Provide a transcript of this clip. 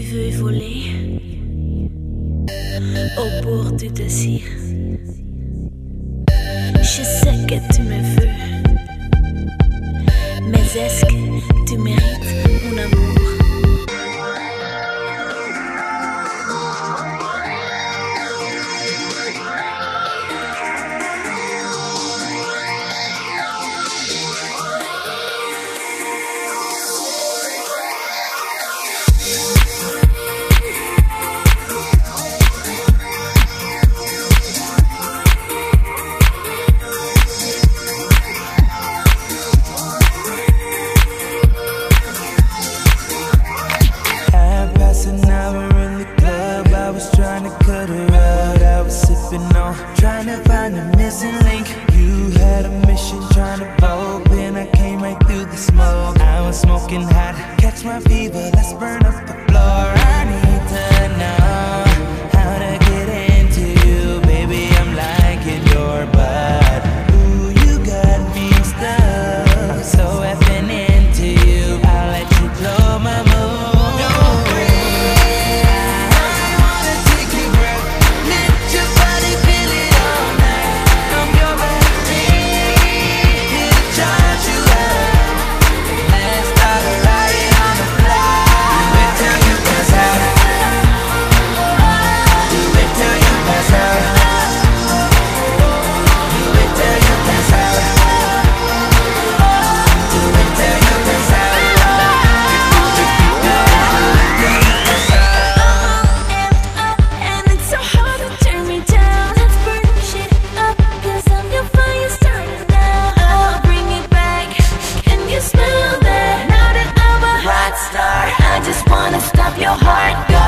veux voler au bord du désir. Je sais que tu me veux, mais est-ce que tu mérites mon amour? Trying to find a missing link. You had a mission trying to vogue, and I came right through the smoke. I was smoking hot, catch my fever, let's burn up the floor. I need to know how to get into you, baby. I'm liking your butt. Ooh, you got me stuck. I'm so effing into you. I'll let you blow my mood. I just wanna stop your heart.